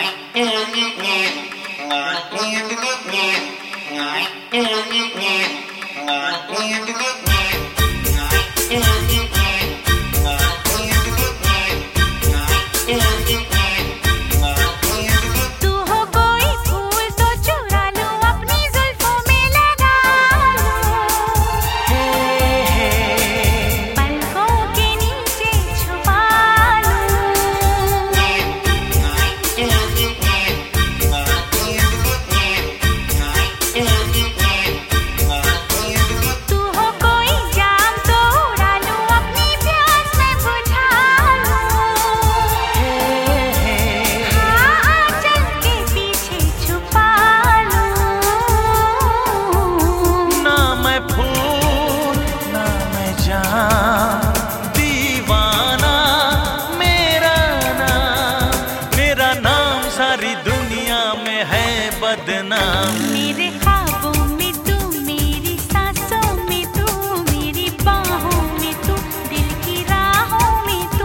दीवाना मेरा नाम सारी दुनिया में है बदनाम। मेरे ख्वाबों में तू, मेरी सांसों में तू, मेरी बाहों में तू, दिल की राहों में तू।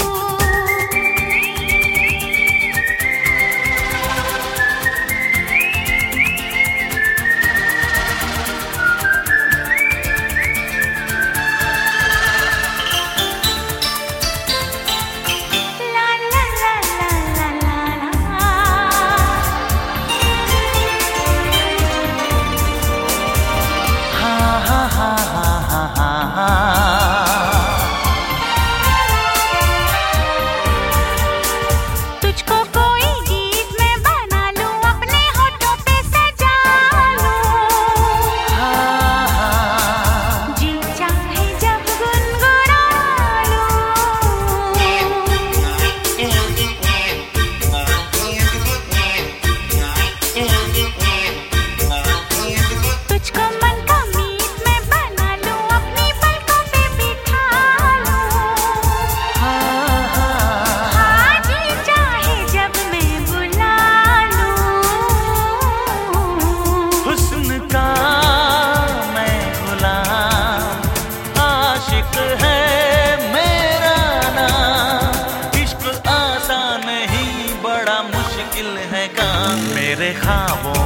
तुझको कोई गीत में बना लूं, अपने होठों पे सजा लूं, जी चाहे जब गुनगुना लूं। तुझको मन का मीत में बना लूं, अपनी पलकों पे बिठा लूं, हाँ जी चाहे जब मैं बुला लूं। हुस्न का मैं गुलाम, आशिक है मेरा नाम। इश्क आसान नहीं, बड़ा मुश्किल है काम। मेरे ख्वाबों